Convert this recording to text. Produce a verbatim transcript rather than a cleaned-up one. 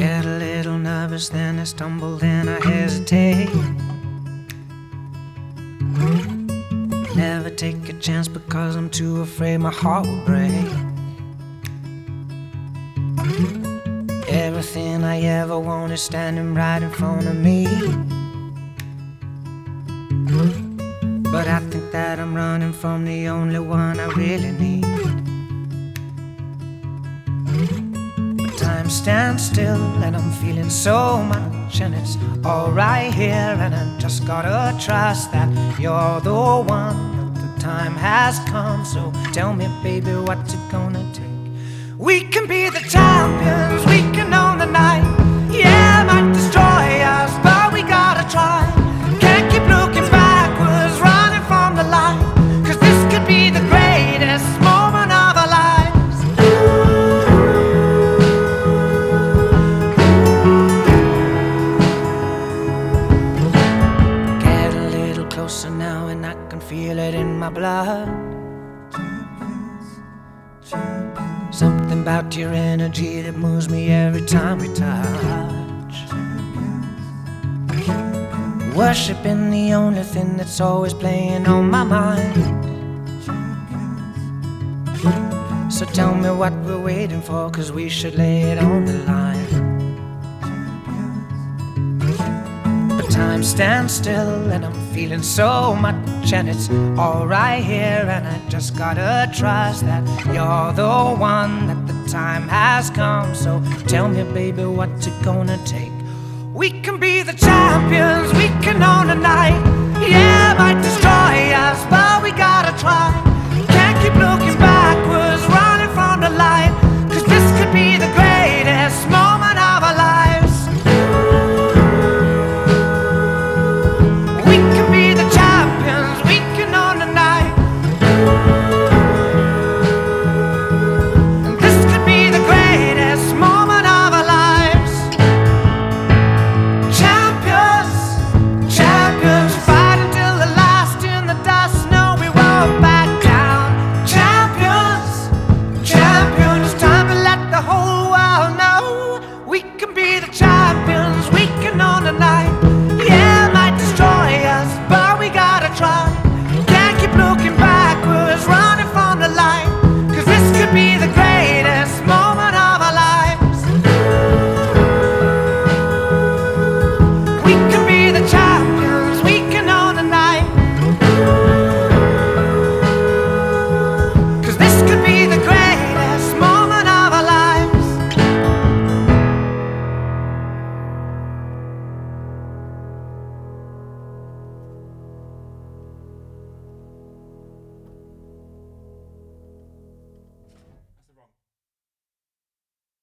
Get a little nervous, then I stumble, then I hesitate. Never take a chance because I'm too afraid my heart will break. Everything I ever want is standing right in front of me, but I think that I'm running from the only one I really need. But time stands still and I'm feeling so much, and it's all right here, and I just gotta trust that you're the one, that the time has come. So tell me, baby, what's it gonna take? We can be the champions, we can own the night. Yeah, it might destroy us, but we gotta try. Can't keep looking backwards, running from the light, 'cause this could be the greatest moment of our lives. Get a little closer now and I can feel it in my blood. Something about your energy that moves me every time we touch. Worshiping the only thing that's always playing on my mind. So tell me what we're waiting for, 'cause we should lay it on the line. But time stands still and I'm feeling so much, and it's all right here, and I just gotta trust that you're the one, that the time has come. So tell me, baby, what's it gonna take? We can be the champions, we can own the night. Yeah, it might destroy us, but we got